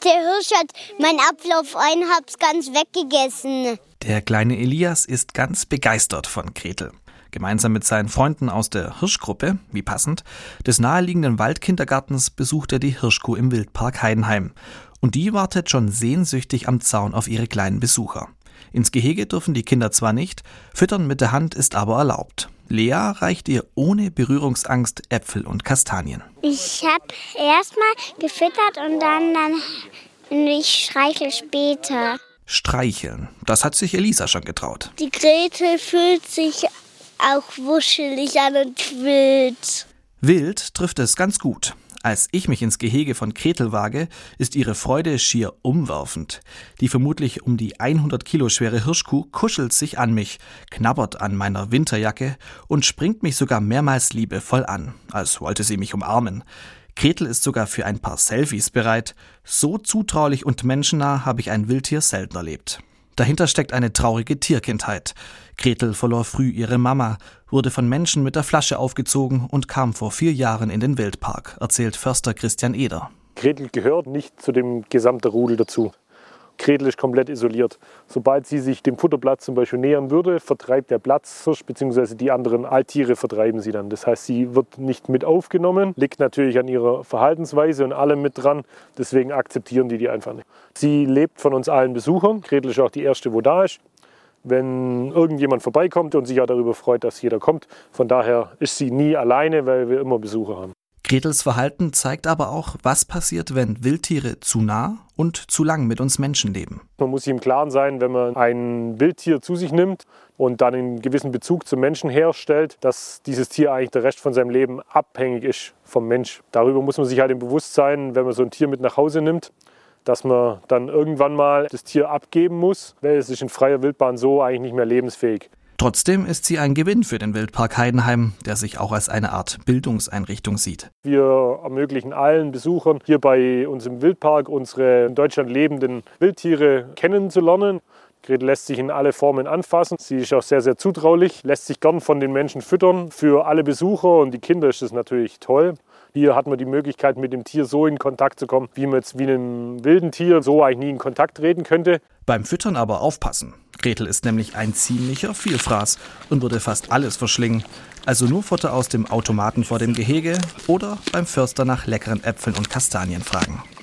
Der Hirsch hat meinen Apfel auf einen, hab's ganz weggegessen. Der kleine Elias ist ganz begeistert von Gretel. Gemeinsam mit seinen Freunden aus der Hirschgruppe, wie passend, des naheliegenden Waldkindergartens besucht er die Hirschkuh im Wildpark Heidenheim. Und die wartet schon sehnsüchtig am Zaun auf ihre kleinen Besucher. Ins Gehege dürfen die Kinder zwar nicht, füttern mit der Hand ist aber erlaubt. Lea reicht ihr ohne Berührungsangst Äpfel und Kastanien. Ich habe erstmal gefüttert und ich streichle später. Streicheln, das hat sich Elisa schon getraut. Die Gretel fühlt sich auch wuschelig an und wild. Wild trifft es ganz gut. Als ich mich ins Gehege von Gretel wage, ist ihre Freude schier umwerfend. Die vermutlich um die 100 Kilo schwere Hirschkuh kuschelt sich an mich, knabbert an meiner Winterjacke und springt mich sogar mehrmals liebevoll an, als wollte sie mich umarmen. Gretel ist sogar für ein paar Selfies bereit. So zutraulich und menschennah habe ich ein Wildtier selten erlebt. Dahinter steckt eine traurige Tierkindheit. Gretel verlor früh ihre Mama, wurde von Menschen mit der Flasche aufgezogen und kam vor 4 Jahren in den Wildpark, erzählt Förster Christian Eder. Gretel gehört nicht zu dem gesamten Rudel dazu. Gretel ist komplett isoliert. Sobald sie sich dem Futterplatz zum Beispiel nähern würde, vertreibt der Platzhirsch bzw. die anderen Alttiere vertreiben sie dann. Das heißt, sie wird nicht mit aufgenommen, liegt natürlich an ihrer Verhaltensweise und allem mit dran. Deswegen akzeptieren die einfach nicht. Sie lebt von uns allen Besuchern. Gretel ist auch die erste, wo da ist. Wenn irgendjemand vorbeikommt und sich auch darüber freut, dass jeder kommt. Von daher ist sie nie alleine, weil wir immer Besucher haben. Gretels Verhalten zeigt aber auch, was passiert, wenn Wildtiere zu nah und zu lang mit uns Menschen leben. Man muss sich im Klaren sein, wenn man ein Wildtier zu sich nimmt und dann einen gewissen Bezug zum Menschen herstellt, dass dieses Tier eigentlich der Rest von seinem Leben abhängig ist vom Mensch. Darüber muss man sich halt im Bewusstsein, wenn man so ein Tier mit nach Hause nimmt, dass man dann irgendwann mal das Tier abgeben muss, weil es ist in freier Wildbahn so eigentlich nicht mehr lebensfähig. Trotzdem ist sie ein Gewinn für den Wildpark Heidenheim, der sich auch als eine Art Bildungseinrichtung sieht. Wir ermöglichen allen Besuchern hier bei uns im Wildpark unsere in Deutschland lebenden Wildtiere kennenzulernen. Gretel lässt sich in alle Formen anfassen. Sie ist auch sehr, sehr zutraulich, lässt sich gern von den Menschen füttern. Für alle Besucher und die Kinder ist das natürlich toll. Hier hat man die Möglichkeit, mit dem Tier so in Kontakt zu kommen, wie man jetzt wie einem wilden Tier so eigentlich nie in Kontakt treten könnte. Beim Füttern aber aufpassen. Gretel ist nämlich ein ziemlicher Vielfraß und würde fast alles verschlingen. Also nur Futter aus dem Automaten vor dem Gehege oder beim Förster nach leckeren Äpfeln und Kastanien fragen.